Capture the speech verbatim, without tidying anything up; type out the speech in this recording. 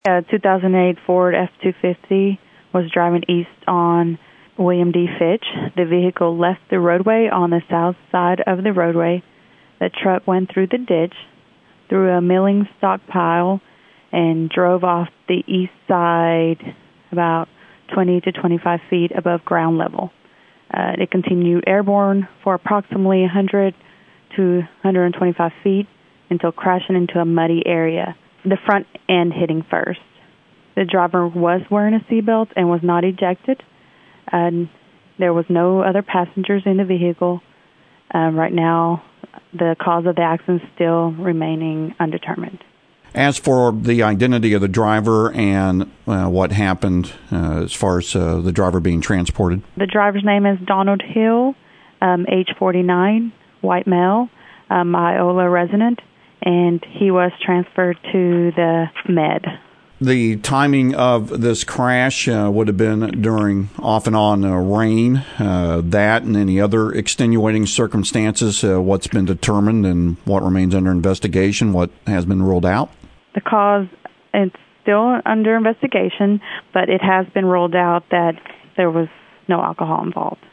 A two thousand eight Ford F two fifty was driving east on William D. Fitch. The vehicle left the roadway on the south side of the roadway. The truck went through the ditch, through a milling stockpile, and drove off the east side about twenty to twenty-five feet above ground level. Uh, it continued airborne for approximately one hundred to one hundred twenty-five feet until crashing into a muddy area, the front end hitting first. The driver was wearing a seatbelt and was not ejected. And there was no other passengers in the vehicle. Uh, right now, the cause of the accident is still remaining undetermined. As for the identity of the driver and uh, what happened uh, as far as uh, the driver being transported? The driver's name is Donald Hill, um, age forty-nine, white male, um, Iola resident, and he was transferred to the med. The timing of this crash uh, would have been during off and on uh, rain. Uh, that and any other extenuating circumstances, uh, what's been determined and what remains under investigation, what has been ruled out? The cause, it's still under investigation, but it has been ruled out that there was no alcohol involved.